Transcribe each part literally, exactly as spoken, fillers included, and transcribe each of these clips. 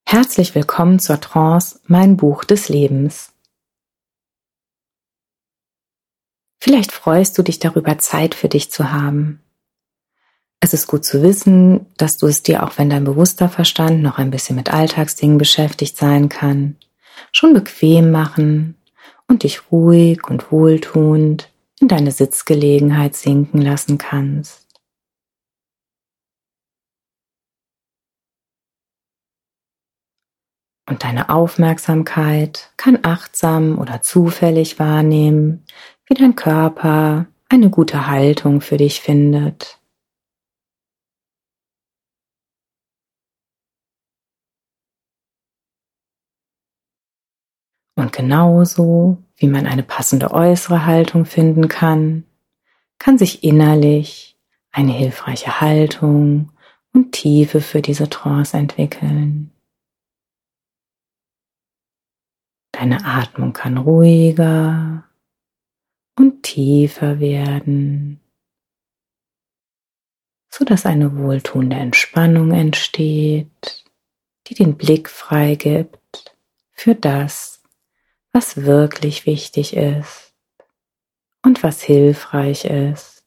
Herzlich willkommen zur Trance Mein Buch des Lebens. Vielleicht freust du dich darüber, Zeit für dich zu haben. Es ist gut zu wissen, dass du es dir, auch wenn dein bewusster Verstand noch ein bisschen mit Alltagsdingen beschäftigt sein kann, schon bequem machen und dich ruhig und wohltuend in deine Sitzgelegenheit sinken lassen kannst. Und deine Aufmerksamkeit kann achtsam oder zufällig wahrnehmen, wie dein Körper eine gute Haltung für dich findet. Und genauso wie man eine passende äußere Haltung finden kann, kann sich innerlich eine hilfreiche Haltung und Tiefe für diese Trance entwickeln. Deine Atmung kann ruhiger und tiefer werden, sodass eine wohltuende Entspannung entsteht, die den Blick freigibt für das, was wirklich wichtig ist und was hilfreich ist.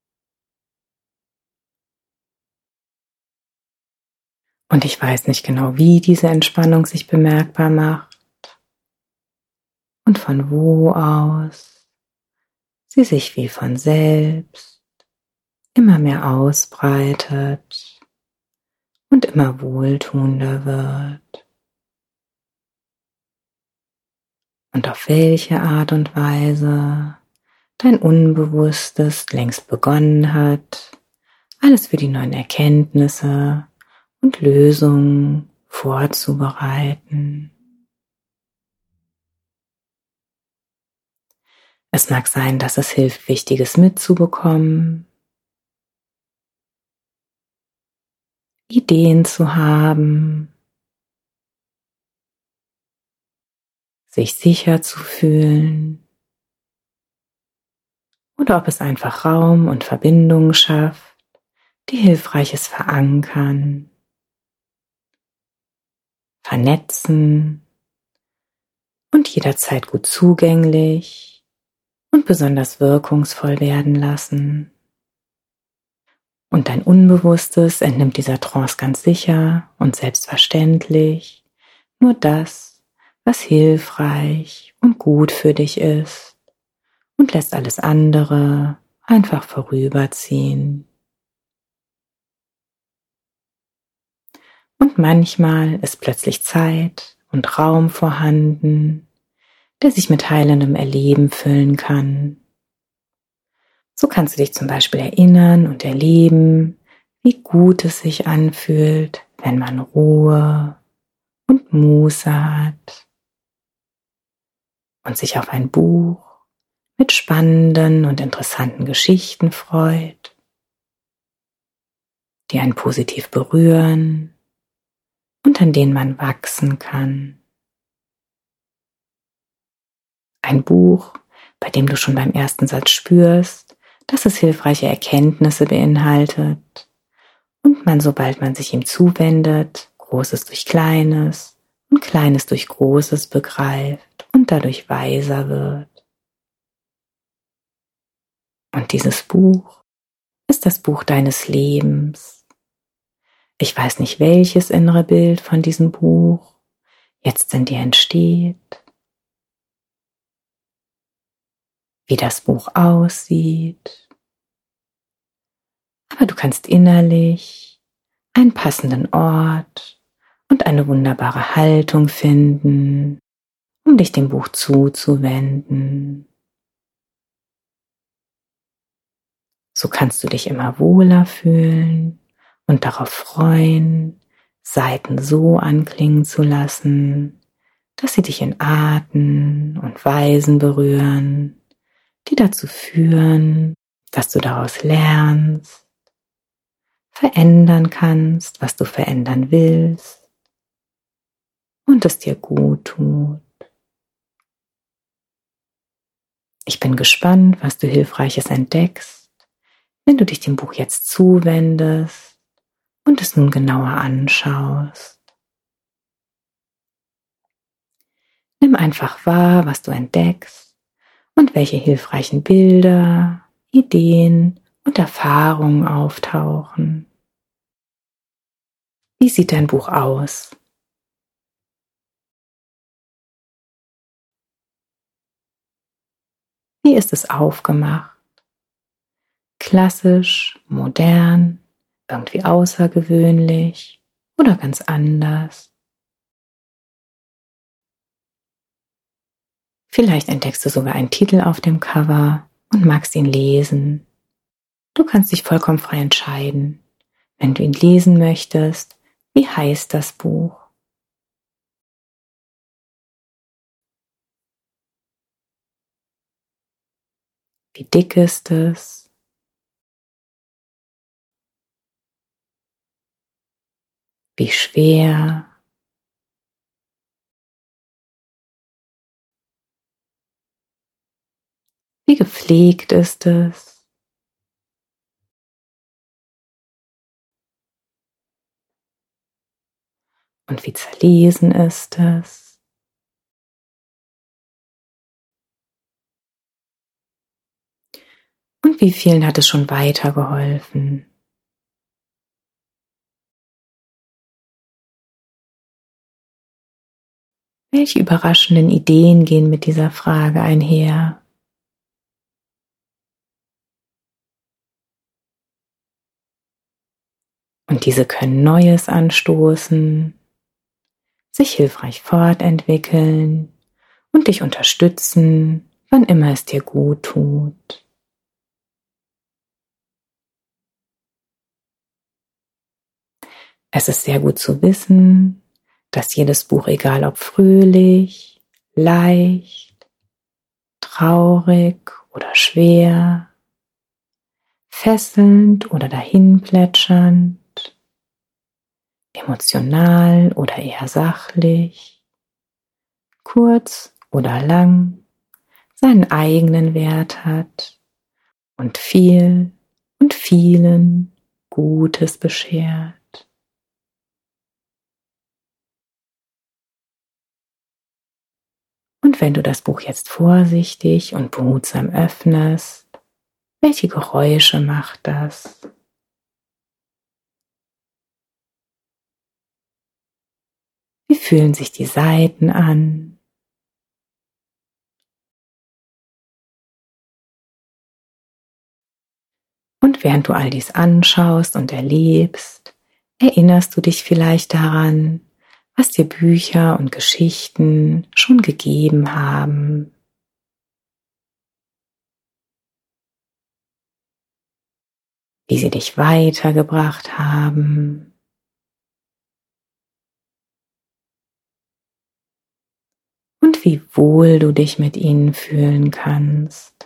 Und ich weiß nicht genau, wie diese Entspannung sich bemerkbar macht und von wo aus sie sich wie von selbst immer mehr ausbreitet und immer wohltuender wird. Und auf welche Art und Weise dein Unbewusstes längst begonnen hat, alles für die neuen Erkenntnisse und Lösungen vorzubereiten. Es mag sein, dass es hilft, Wichtiges mitzubekommen, Ideen zu haben, sich sicher zu fühlen, oder ob es einfach Raum und Verbindungen schafft, die Hilfreiches verankern, vernetzen und jederzeit gut zugänglich und besonders wirkungsvoll werden lassen. Und dein Unbewusstes entnimmt dieser Trance ganz sicher und selbstverständlich nur das, was hilfreich und gut für dich ist, und lässt alles andere einfach vorüberziehen. Und manchmal ist plötzlich Zeit und Raum vorhanden, der sich mit heilendem Erleben füllen kann. So kannst du dich zum Beispiel erinnern und erleben, wie gut es sich anfühlt, wenn man Ruhe und Muße hat und sich auf ein Buch mit spannenden und interessanten Geschichten freut, die einen positiv berühren und an denen man wachsen kann. Ein Buch, bei dem du schon beim ersten Satz spürst, dass es hilfreiche Erkenntnisse beinhaltet und man, sobald man sich ihm zuwendet, Großes durch Kleines und Kleines durch Großes begreift und dadurch weiser wird. Und dieses Buch ist das Buch deines Lebens. Ich weiß nicht, welches innere Bild von diesem Buch jetzt in dir entsteht, wie das Buch aussieht, aber du kannst innerlich einen passenden Ort und eine wunderbare Haltung finden, um dich dem Buch zuzuwenden. So kannst du dich immer wohler fühlen und darauf freuen, Seiten so anklingen zu lassen, dass sie dich in Arten und Weisen berühren, die dazu führen, dass du daraus lernst, verändern kannst, was du verändern willst und es dir gut tut. Ich bin gespannt, was du Hilfreiches entdeckst, wenn du dich dem Buch jetzt zuwendest und es nun genauer anschaust. Nimm einfach wahr, was du entdeckst und welche hilfreichen Bilder, Ideen und Erfahrungen auftauchen. Wie sieht dein Buch aus? Wie ist es aufgemacht? Klassisch, modern, irgendwie außergewöhnlich oder ganz anders? Vielleicht entdeckst du sogar einen Titel auf dem Cover und magst ihn lesen. Du kannst dich vollkommen frei entscheiden, wenn du ihn lesen möchtest. Wie heißt das Buch? Wie dick ist es? Wie schwer? Wie gepflegt ist es? Und wie zerlesen ist es? Und wie vielen hat es schon weitergeholfen? Welche überraschenden Ideen gehen mit dieser Frage einher? Und diese können Neues anstoßen, sich hilfreich fortentwickeln und dich unterstützen, wann immer es dir gut tut. Es ist sehr gut zu wissen, dass jedes Buch, egal ob fröhlich, leicht, traurig oder schwer, fesselnd oder dahinplätschernd, emotional oder eher sachlich, kurz oder lang, seinen eigenen Wert hat und viel und vielen Gutes beschert. Und wenn du das Buch jetzt vorsichtig und behutsam öffnest, welche Geräusche macht das? Wie fühlen sich die Seiten an? Und während du all dies anschaust und erlebst, erinnerst du dich vielleicht daran, was dir Bücher und Geschichten schon gegeben haben. Wie sie dich weitergebracht haben. Und wie wohl du dich mit ihnen fühlen kannst.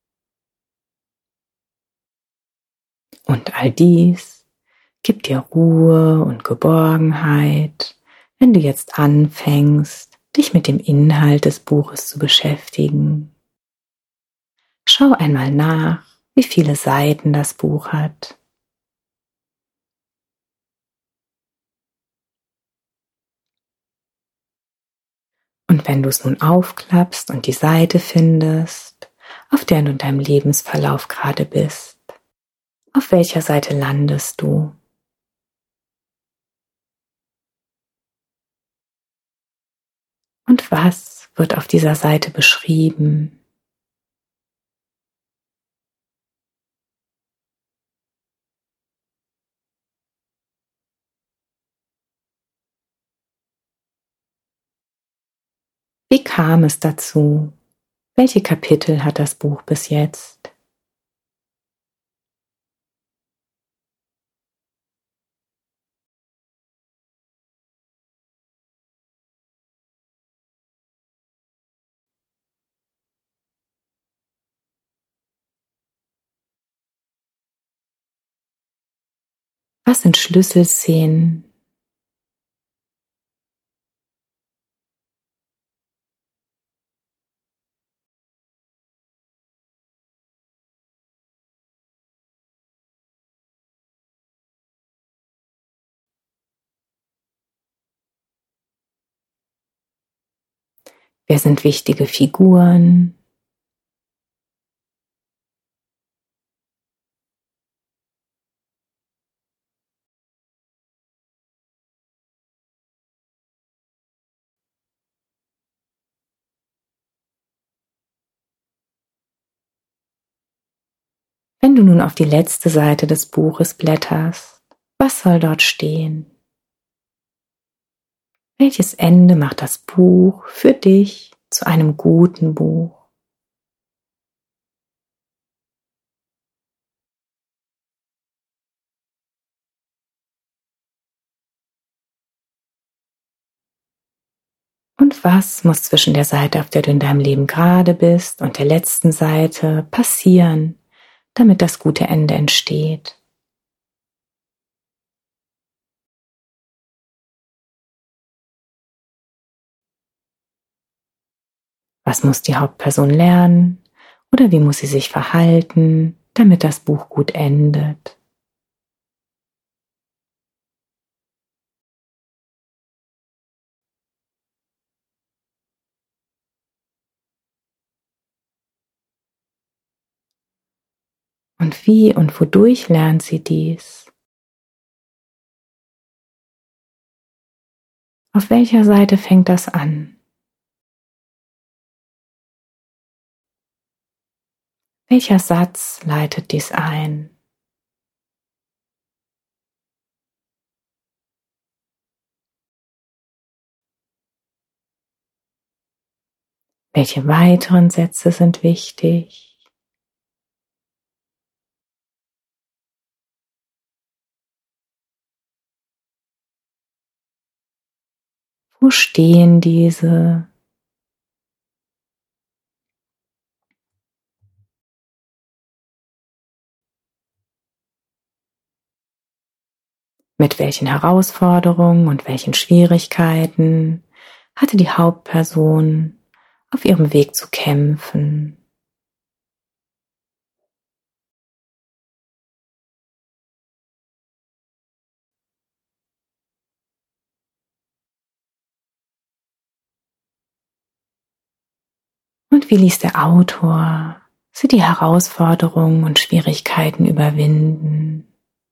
Und all dies gibt dir Ruhe und Geborgenheit, wenn du jetzt anfängst, dich mit dem Inhalt des Buches zu beschäftigen. Schau einmal nach, wie viele Seiten das Buch hat. Und wenn du es nun aufklappst und die Seite findest, auf der du in deinem Lebensverlauf gerade bist, auf welcher Seite landest du? Und was wird auf dieser Seite beschrieben? Wie kam es dazu? Welche Kapitel hat das Buch bis jetzt? Was sind Schlüsselszenen? Wer sind wichtige Figuren? Wenn du nun auf die letzte Seite des Buches blätterst, was soll dort stehen? Welches Ende macht das Buch für dich zu einem guten Buch? Und was muss zwischen der Seite, auf der du in deinem Leben gerade bist, und der letzten Seite passieren, damit das gute Ende entsteht? Was muss die Hauptperson lernen oder wie muss sie sich verhalten, damit das Buch gut endet? Und wie und wodurch lernt sie dies? Auf welcher Seite fängt das an? Welcher Satz leitet dies ein? Welche weiteren Sätze sind wichtig? Wo stehen diese? Mit welchen Herausforderungen und welchen Schwierigkeiten hatte die Hauptperson auf ihrem Weg zu kämpfen? Und wie ließ der Autor sie die Herausforderungen und Schwierigkeiten überwinden?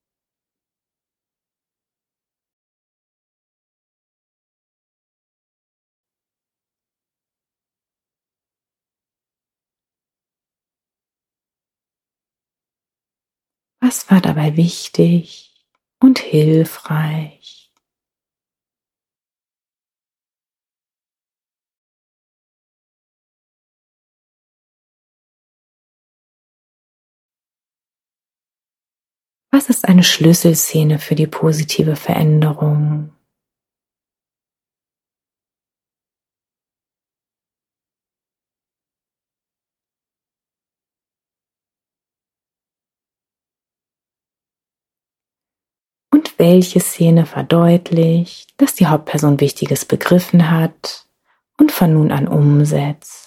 Was war dabei wichtig und hilfreich? Was ist eine Schlüsselszene für die positive Veränderung? Und welche Szene verdeutlicht, dass die Hauptperson Wichtiges begriffen hat und von nun an umsetzt?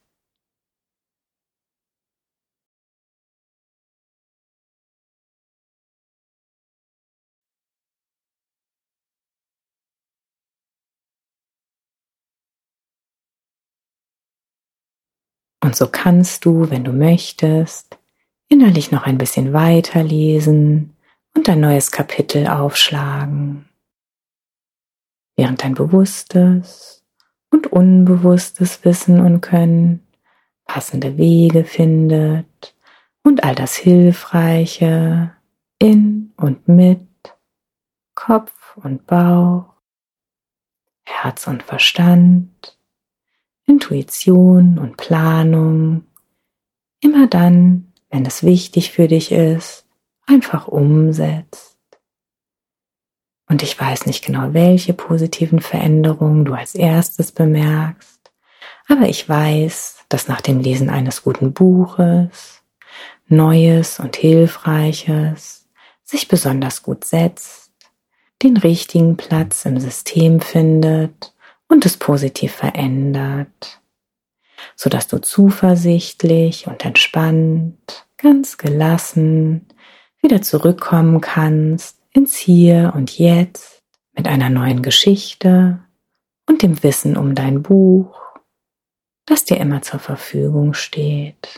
Und so kannst du, wenn du möchtest, innerlich noch ein bisschen weiterlesen und ein neues Kapitel aufschlagen, während dein bewusstes und unbewusstes Wissen und Können passende Wege findet und all das Hilfreiche in und mit Kopf und Bauch, Herz und Verstand, Intuition und Planung, immer dann, wenn es wichtig für dich ist, einfach umsetzt. Und ich weiß nicht genau, welche positiven Veränderungen du als erstes bemerkst, aber ich weiß, dass nach dem Lesen eines guten Buches Neues und Hilfreiches sich besonders gut setzt, den richtigen Platz im System findet und es positiv verändert, sodass du zuversichtlich und entspannt, ganz gelassen wieder zurückkommen kannst ins Hier und Jetzt mit einer neuen Geschichte und dem Wissen um dein Buch das dir immer zur Verfügung steht.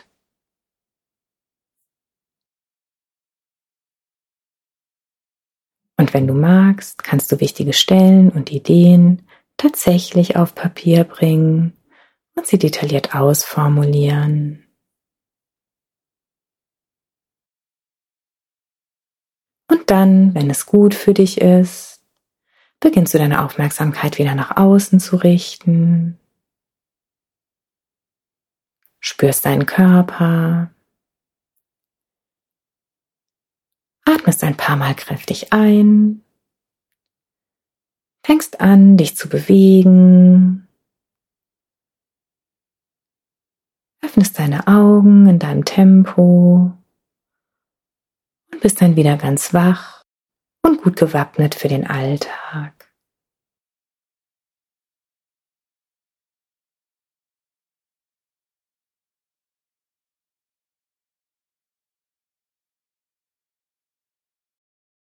Und wenn du magst, kannst du wichtige Stellen und Ideen tatsächlich auf Papier bringen und sie detailliert ausformulieren. Und dann, wenn es gut für dich ist, beginnst du deine Aufmerksamkeit wieder nach außen zu richten. Spürst deinen Körper. Atmest ein paar Mal kräftig ein. Fängst an, dich zu bewegen. Öffnest deine Augen in deinem Tempo und bist dann wieder ganz wach und gut gewappnet für den Alltag.